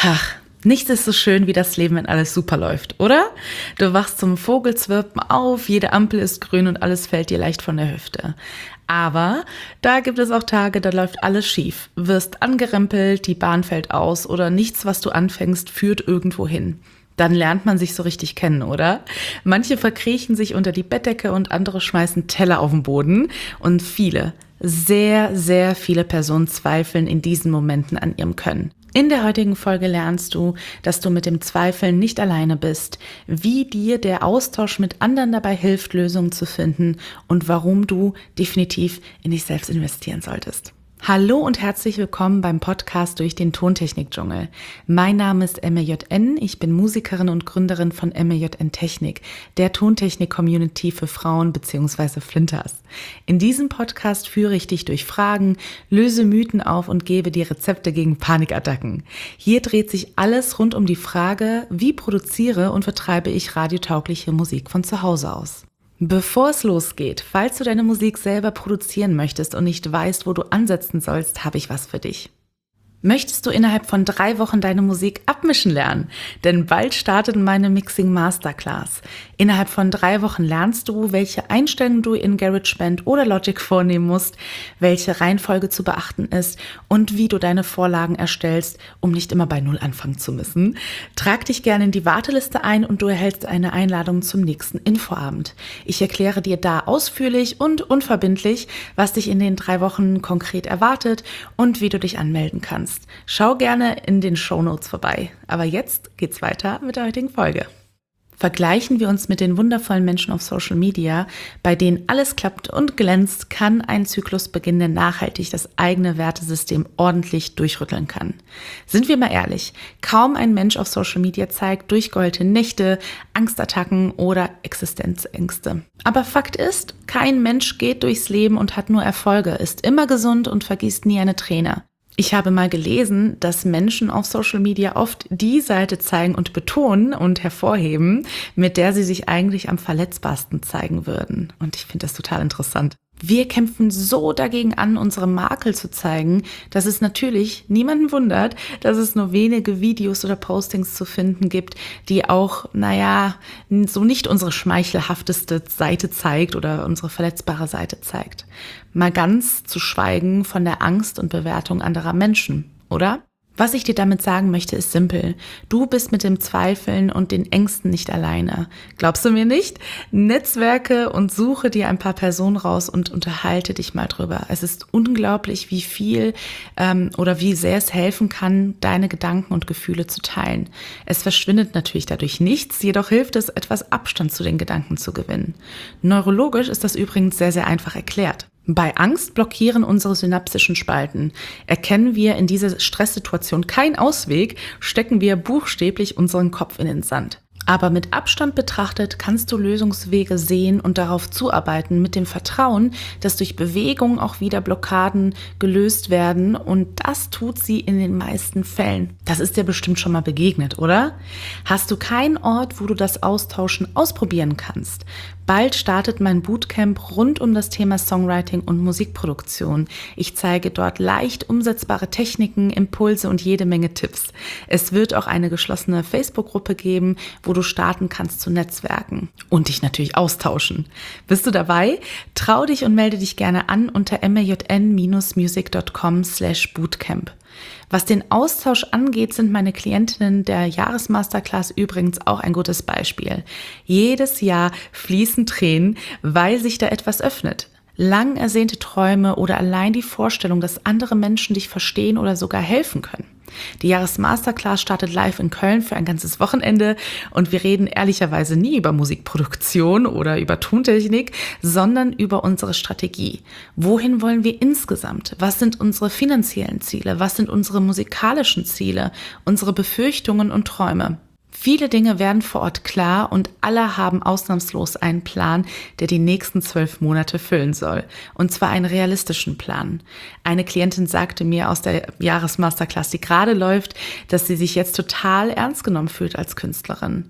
Ach, nichts ist so schön wie das Leben, wenn alles super läuft, oder? Du wachst zum Vogelzwirpen auf, jede Ampel ist grün und alles fällt dir leicht von der Hüfte. Aber da gibt es auch Tage, da läuft alles schief. Wirst angerempelt, die Bahn fällt aus oder nichts, was du anfängst, führt irgendwo hin. Dann lernt man sich so richtig kennen, oder? Manche verkriechen sich unter die Bettdecke und andere schmeißen Teller auf den Boden. Und viele, sehr, sehr viele Personen zweifeln in diesen Momenten an ihrem Können. In der heutigen Folge lernst du, dass du mit dem Zweifeln nicht alleine bist, wie dir der Austausch mit anderen dabei hilft, Lösungen zu finden und warum du definitiv in dich selbst investieren solltest. Hallo und herzlich willkommen beim Podcast durch den Tontechnik-Dschungel. Mein Name ist MJN, ich bin Musikerin und Gründerin von MJN Technik, der Tontechnik-Community für Frauen bzw. Flinters. In diesem Podcast führe ich dich durch Fragen, löse Mythen auf und gebe dir Rezepte gegen Panikattacken. Hier dreht sich alles rund um die Frage, wie produziere und vertreibe ich radiotaugliche Musik von zu Hause aus. Bevor es losgeht, falls du deine Musik selber produzieren möchtest und nicht weißt, wo du ansetzen sollst, habe ich was für dich. Möchtest du innerhalb von 3 Wochen deine Musik abmischen lernen? Denn bald startet meine Mixing Masterclass. Innerhalb von 3 Wochen lernst du, welche Einstellungen du in GarageBand oder Logic vornehmen musst, welche Reihenfolge zu beachten ist und wie du deine Vorlagen erstellst, um nicht immer bei Null anfangen zu müssen. Trag dich gerne in die Warteliste ein und du erhältst eine Einladung zum nächsten Infoabend. Ich erkläre dir da ausführlich und unverbindlich, was dich in den 3 Wochen konkret erwartet und wie du dich anmelden kannst. Schau gerne in den Shownotes vorbei. Aber jetzt geht's weiter mit der heutigen Folge. Vergleichen wir uns mit den wundervollen Menschen auf Social Media, bei denen alles klappt und glänzt, kann ein Zyklus beginnen, der nachhaltig das eigene Wertesystem ordentlich durchrütteln kann. Sind wir mal ehrlich, kaum ein Mensch auf Social Media zeigt durchgeheulte Nächte, Angstattacken oder Existenzängste. Aber Fakt ist, kein Mensch geht durchs Leben und hat nur Erfolge, ist immer gesund und vergießt nie eine Träne. Ich habe mal gelesen, dass Menschen auf Social Media oft die Seite zeigen und betonen und hervorheben, mit der sie sich eigentlich am verletzbarsten zeigen würden. Und ich finde das total interessant. Wir kämpfen so dagegen an, unsere Makel zu zeigen, dass es natürlich niemanden wundert, dass es nur wenige Videos oder Postings zu finden gibt, die auch, so nicht unsere schmeichelhafteste Seite zeigt oder unsere verletzbare Seite zeigt. Mal ganz zu schweigen von der Angst und Bewertung anderer Menschen, oder? Was ich dir damit sagen möchte, ist simpel. Du bist mit dem Zweifeln und den Ängsten nicht alleine. Glaubst du mir nicht? Netzwerke und suche dir ein paar Personen raus und unterhalte dich mal drüber. Es ist unglaublich, wie viel oder wie sehr es helfen kann, deine Gedanken und Gefühle zu teilen. Es verschwindet natürlich dadurch nichts, jedoch hilft es, etwas Abstand zu den Gedanken zu gewinnen. Neurologisch ist das übrigens sehr, sehr einfach erklärt. Bei Angst blockieren unsere synapsischen Spalten. Erkennen wir in dieser Stresssituation keinen Ausweg, stecken wir buchstäblich unseren Kopf in den Sand. Aber mit Abstand betrachtet kannst du Lösungswege sehen und darauf zuarbeiten mit dem Vertrauen, dass durch Bewegung auch wieder Blockaden gelöst werden, und das tut sie in den meisten Fällen. Das ist dir bestimmt schon mal begegnet, oder? Hast du keinen Ort, wo du das Austauschen ausprobieren kannst? Bald startet mein Bootcamp rund um das Thema Songwriting und Musikproduktion. Ich zeige dort leicht umsetzbare Techniken, Impulse und jede Menge Tipps. Es wird auch eine geschlossene Facebook-Gruppe geben, wo du starten kannst zu Netzwerken und dich natürlich austauschen. Bist du dabei? Trau dich und melde dich gerne an unter mjn-music.com/bootcamp. Was den Austausch angeht, sind meine Klientinnen der Jahresmasterclass übrigens auch ein gutes Beispiel. Jedes Jahr fließen Tränen, weil sich da etwas öffnet. Lang ersehnte Träume oder allein die Vorstellung, dass andere Menschen dich verstehen oder sogar helfen können. Die Jahresmasterclass startet live in Köln für ein ganzes Wochenende und wir reden ehrlicherweise nie über Musikproduktion oder über Tontechnik, sondern über unsere Strategie. Wohin wollen wir insgesamt? Was sind unsere finanziellen Ziele? Was sind unsere musikalischen Ziele? Unsere Befürchtungen und Träume? Viele Dinge werden vor Ort klar und alle haben ausnahmslos einen Plan, der die nächsten 12 Monate füllen soll. Und zwar einen realistischen Plan. Eine Klientin sagte mir aus der Jahresmasterclass, die gerade läuft, dass sie sich jetzt total ernst genommen fühlt als Künstlerin.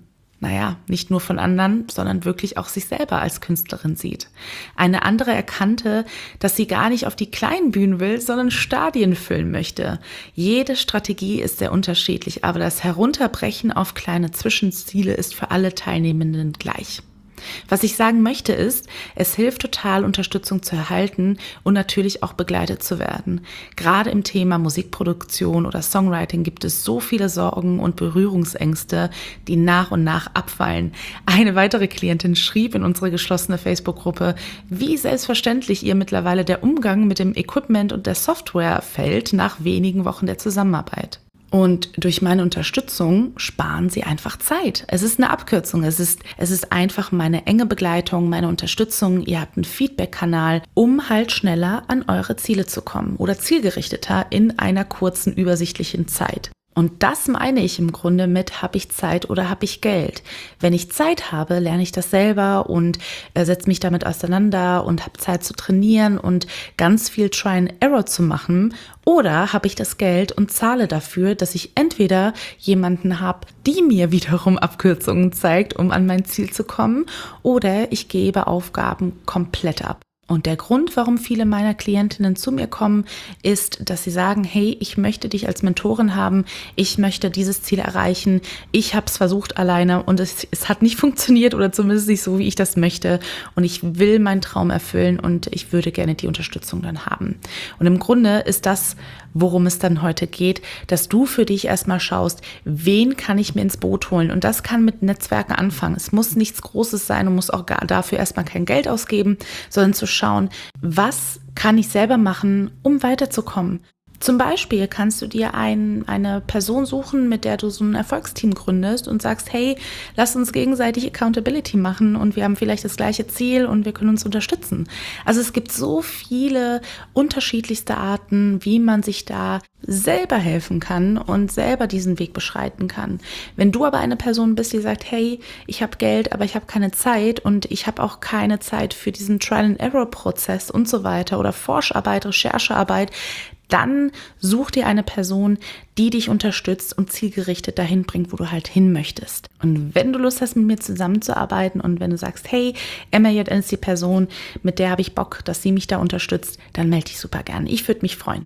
nicht nur von anderen, sondern wirklich auch sich selber als Künstlerin sieht. Eine andere erkannte, dass sie gar nicht auf die kleinen Bühnen will, sondern Stadien füllen möchte. Jede Strategie ist sehr unterschiedlich, aber das Herunterbrechen auf kleine Zwischenziele ist für alle Teilnehmenden gleich. Was ich sagen möchte ist, es hilft total, Unterstützung zu erhalten und natürlich auch begleitet zu werden. Gerade im Thema Musikproduktion oder Songwriting gibt es so viele Sorgen und Berührungsängste, die nach und nach abfallen. Eine weitere Klientin schrieb in unsere geschlossene Facebook-Gruppe, wie selbstverständlich ihr mittlerweile der Umgang mit dem Equipment und der Software fällt nach wenigen Wochen der Zusammenarbeit. Und durch meine Unterstützung sparen sie einfach Zeit. Es ist eine Abkürzung. Es ist einfach meine enge Begleitung, meine Unterstützung. Ihr habt einen Feedback-Kanal, um halt schneller an eure Ziele zu kommen oder zielgerichteter in einer kurzen, übersichtlichen Zeit. Und das meine ich im Grunde mit, habe ich Zeit oder habe ich Geld? Wenn ich Zeit habe, lerne ich das selber und setze mich damit auseinander und habe Zeit zu trainieren und ganz viel Try and Error zu machen. Oder habe ich das Geld und zahle dafür, dass ich entweder jemanden habe, die mir wiederum Abkürzungen zeigt, um an mein Ziel zu kommen, oder ich gebe Aufgaben komplett ab. Und der Grund, warum viele meiner Klientinnen zu mir kommen, ist, dass sie sagen, hey, ich möchte dich als Mentorin haben, ich möchte dieses Ziel erreichen, ich habe es versucht alleine und es hat nicht funktioniert oder zumindest nicht so, wie ich das möchte und ich will meinen Traum erfüllen und ich würde gerne die Unterstützung dann haben. Und im Grunde ist das, worum es dann heute geht, dass du für dich erstmal schaust, wen kann ich mir ins Boot holen, und das kann mit Netzwerken anfangen. Es muss nichts Großes sein und muss auch dafür erstmal kein Geld ausgeben, sondern zu schauen, was kann ich selber machen, um weiterzukommen. Zum Beispiel kannst du dir eine Person suchen, mit der du so ein Erfolgsteam gründest und sagst, hey, lass uns gegenseitig Accountability machen und wir haben vielleicht das gleiche Ziel und wir können uns unterstützen. Also es gibt so viele unterschiedlichste Arten, wie man sich da selber helfen kann und selber diesen Weg beschreiten kann. Wenn du aber eine Person bist, die sagt, hey, ich habe Geld, aber ich habe keine Zeit und ich habe auch keine Zeit für diesen Trial-and-Error-Prozess und so weiter oder Forscharbeit, Recherchearbeit, dann such dir eine Person, die dich unterstützt und zielgerichtet dahin bringt, wo du halt hin möchtest. Und wenn du Lust hast, mit mir zusammenzuarbeiten und wenn du sagst, hey, MAJN ist die Person, mit der habe ich Bock, dass sie mich da unterstützt, dann melde dich super gerne. Ich würde mich freuen.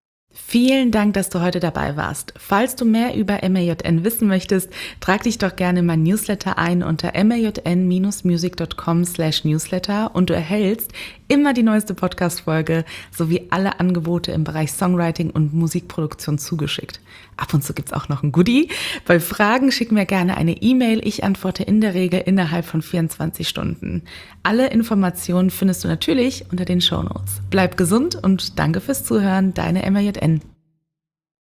Vielen Dank, dass du heute dabei warst. Falls du mehr über MAJN wissen möchtest, trag dich doch gerne in mein Newsletter ein unter majn-music.com/newsletter und du erhältst immer die neueste Podcast-Folge sowie alle Angebote im Bereich Songwriting und Musikproduktion zugeschickt. Ab und zu gibt's auch noch ein Goodie. Bei Fragen schick mir gerne eine E-Mail. Ich antworte in der Regel innerhalb von 24 Stunden. Alle Informationen findest du natürlich unter den Shownotes. Bleib gesund und danke fürs Zuhören. Deine MAJN.